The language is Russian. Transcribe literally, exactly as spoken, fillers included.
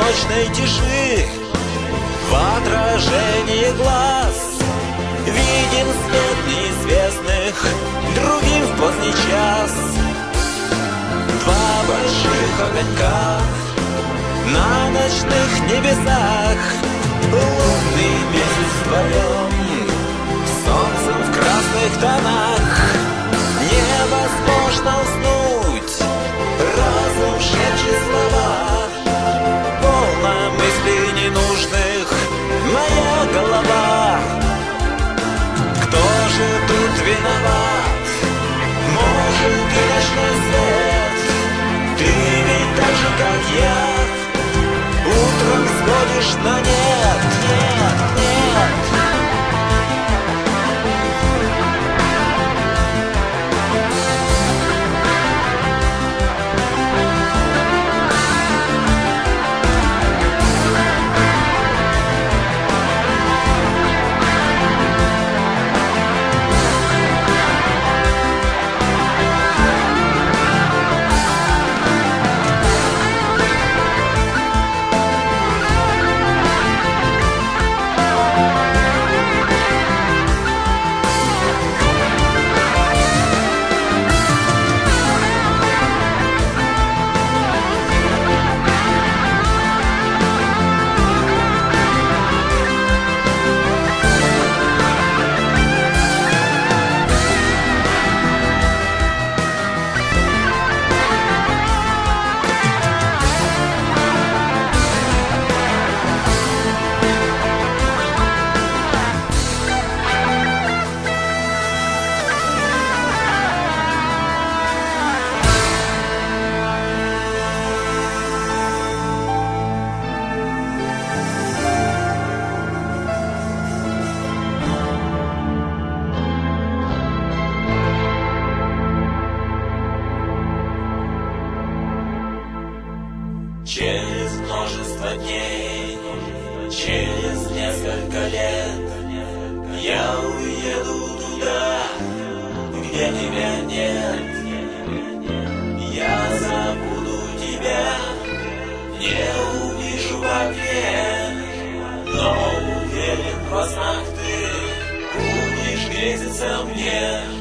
ночной тиши в отражении глаз видим свет неизвестных, другим в поздний час. Два больших огонька на ночных небесах, лунный месяц вдвоем, солнцем в красных тонах. Невозможно уснуть, разум шепчет слова, полна мыслей ненужных моя голова. Кто же тут виноват? Может, и ночной свет? Ты ведь так же, как я, утром сходишь на нет, нет, нет. Через множество дней, через несколько лет я уеду туда, где тебя нет. Я забуду тебя, не увижу в окне, но уверен, во снах ты будешь грезиться мне.